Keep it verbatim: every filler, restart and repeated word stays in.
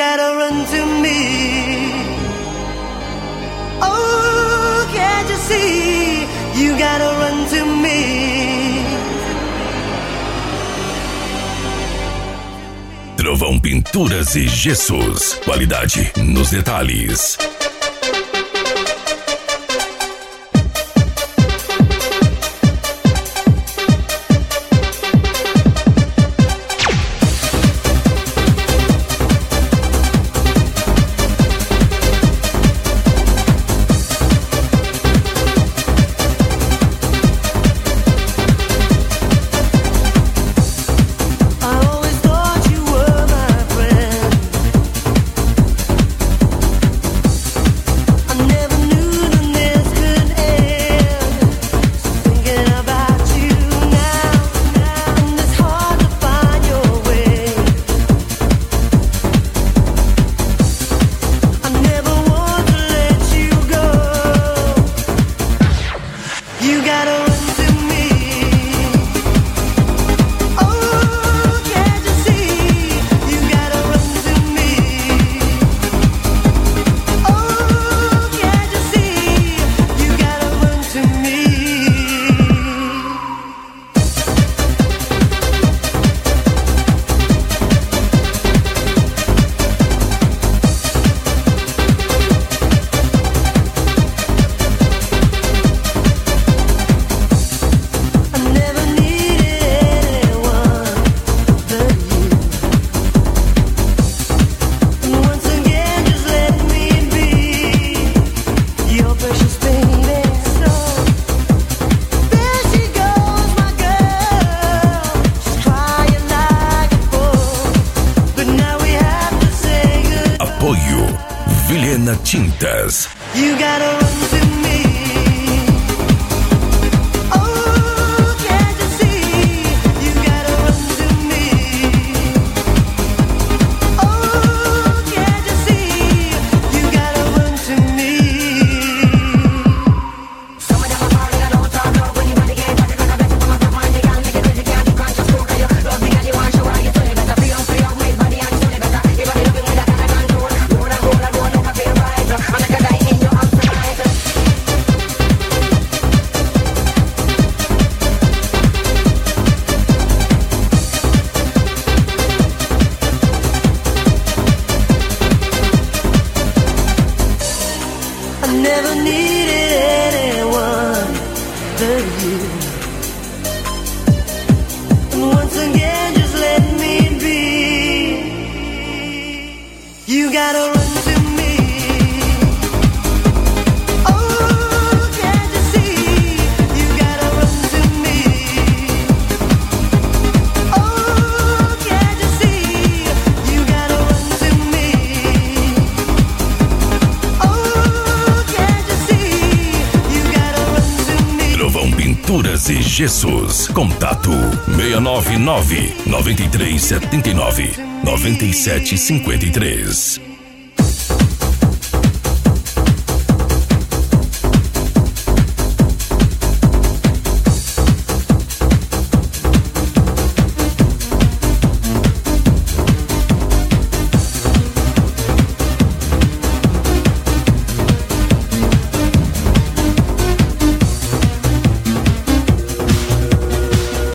gotta run to me. Oh, can't you see? You gotta run to me. Trovão Pinturas e Gessos. Qualidade nos detalhes. Vilhena Tintas. You gotta run to me. Oh, can't you see? You gotta run to me. Oh, can't you see? You gotta run to me. Some of them are calling, I don't talk, no, when you want to get back, because I bet you come up with money, you can't make it, you can't, you can't just go, 'cause you love me and you want to show how you do it better. Free on, free on, with body and show it better. You got me loving with that kind of control. Roll and roll and roll, look, I feel right. I'm like a guy in your arms tonight. I never needed anyone but you. And once again, just let me be. You gotta run to me. Oh, can't you see? You gotta run to me. Oh, can't you see? You gotta run to me. Oh, can't you see? You gotta run to me. Trovão Pinturas e Gessos. Contato seis nove nove, nove três sete nove, nove sete cinco três.